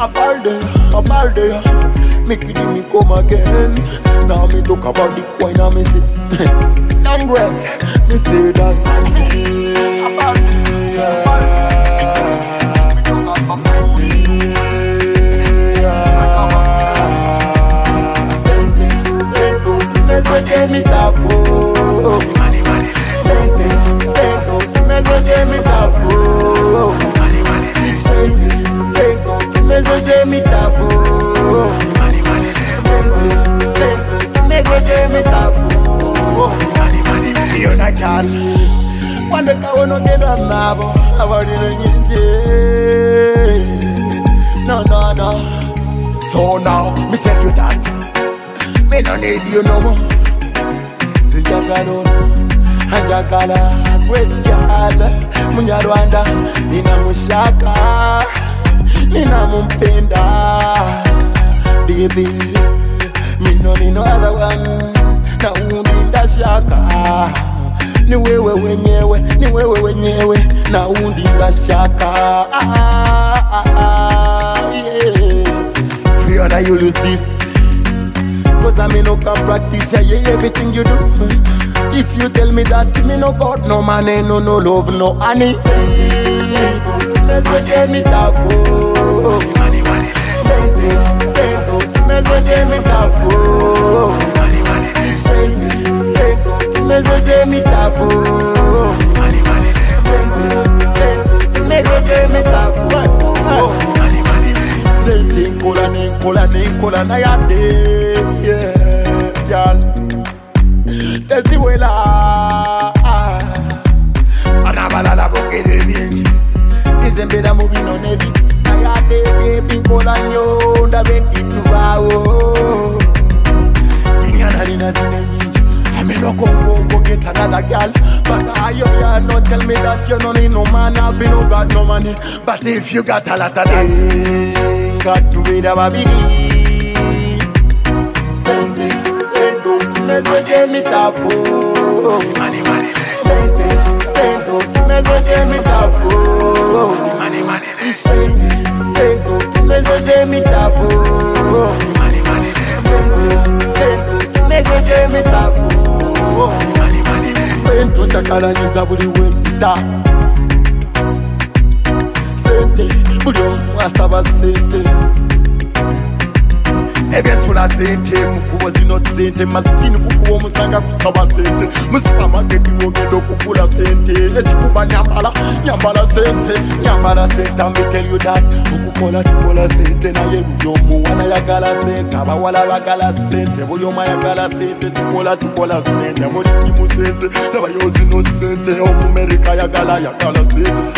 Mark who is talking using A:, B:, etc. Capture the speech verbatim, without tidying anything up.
A: A balde, a balde. Make it me come again. Now me talk about the coin and me say language. Me say that. A balde, yeah. Sente, sente, me zoje mi tafo. Sente, sente, me zoje mi tafo. Sente, sente, me zoje mi tafo. Fiona can one day I wanna get a nabo about it. No, no, no. So now me tell you that me no need you no more. Sinjagalo, Anjagala, Grace Yala, Munyarwanda, Nina Mushaka, Nina Mumpenda, baby. Me no need no other one. Na undinda shaka. Ni wewe wenyewe, ni wewe wenyewe. Na undinda shaka. Ah, ah, ah, yeah. Fiona, you lose this. Cause I me no can practice yeah, yeah, everything you do. If you tell me that me no got no money, no no love, no honey. Me zoje mi tafo. Money, money. Sente, sente. Me zoje mi tafo. Sente, sente, me zoje mi tafo. Sente, sente, me zoje mi tafo. Sente, nkola ne nkola ne nkola na yade, yeah, y'all. Tesi wela, anabala la boke de binji. Izembe da movie no nebi. Na yade baby nkola nyo nda benti tuwao. Nina zine nyinji. I mean no come go get another girl. But I you ya no tell me that you no need no man, have you no got no money. But if you got a lot of that, got to be the baby. Sente, sente, me zoje mi tafo. Money, money. Sente, sente, me zoje mi tafo. Money, money. Sente, sente, me zoje mi tafo. Money, money. Sente, sente. Mezoje mi tafo. Sente chakala nyiza buli wempita. Sente buli omu asaba sente. Ebyensula sente mukubo zino sente. Masikini kukuba omusanga kusaba sente. Mu supermarket wogenda okugula sente. Ekikuba nyambala, nyambala sente. Nyambala sente, me tell you that. Okukola tukola sente. Naye buli omu wanayagala sente. Abawala bagala sente. Buli omu ayagala sente. Tukola tukola sente. Buli kimu sente. Nabayozi no sente. Omu America yagala yagala sente.